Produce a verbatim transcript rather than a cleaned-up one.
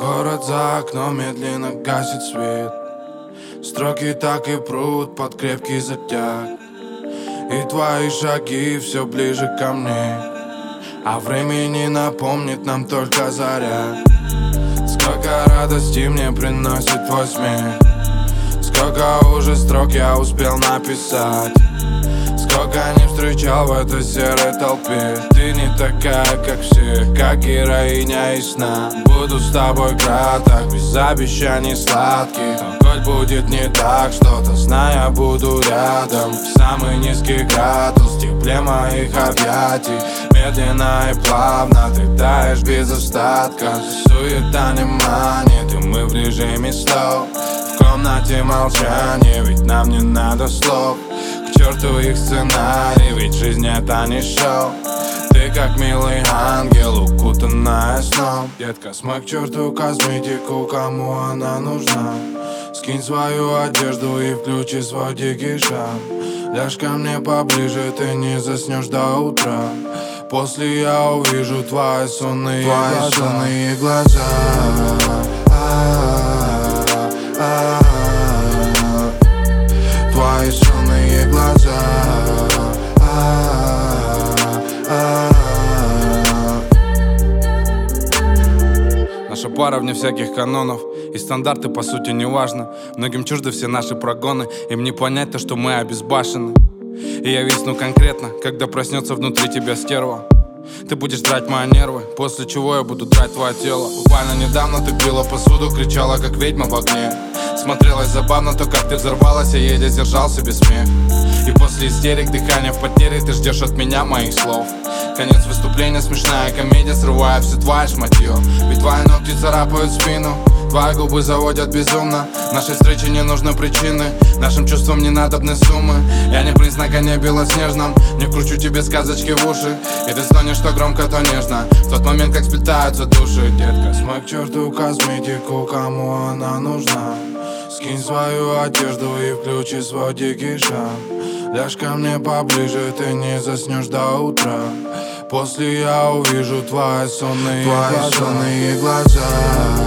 Город за окном медленно гасит свет. Строки так и прут под крепкий затяг. И твои шаги все ближе ко мне, а времени напомнит нам только заря. Сколько радости мне приносит твой смех, сколько уже строк я успел написать, сколько не встречал в этой серой толпе. Ты не такая, как все, как героиня из сна. Буду с тобой краток, без обещаний сладких. Но хоть будет не так что-то, знай, я буду рядом. В самый низкий градус, в тепле моих объятий. Медленно и плавно ты таешь без остатка. Суета не манит, и мы в режиме слов. В комнате молчание, ведь нам не надо слов. К черту их сценарий, ведь жизнь это не шоу. Ты как милый ангел, укутанная сном. Детка, смой к черту косметику, кому она нужна. Скинь свою одежду и включи свой дикий шаг. Ляжь ко мне поближе, ты не заснешь до утра. После я увижу твои сонные твои глаза, сонные глаза. Твои сонные глаза. Наша пара вне всяких канонов, и стандарты по сути не важно. Многим чужды все наши прогоны, им не понять то, что мы обезбашены. И я висну конкретно, когда проснется внутри тебя стерва. Ты будешь драть мои нервы, после чего я буду драть твое тело. Буквально недавно ты пила посуду, кричала как ведьма в огне. Смотрелось забавно то, как ты взорвалась, я еле сдержал себе смех. И после истерик, дыхания в потере, ты ждешь от меня моих слов. Конец выступления, смешная комедия, срывая все твое шматье. Ведь твои ногти царапают спину, твои губы заводят безумно. Нашей встрече не нужны причины, нашим чувствам не надобны суммы. Я не принц на коне белоснежном, не кручу тебе сказочки в уши. И ты стонешь то громко, то нежно, в тот момент, как сплетаются души. Детка, смой к черту косметику, кому она нужна. Скинь свою одежду и включи свой дикий шаг. Ляжь ко мне поближе, ты не заснешь до утра. После я увижу твои сонные твои глаза. сонные глаза.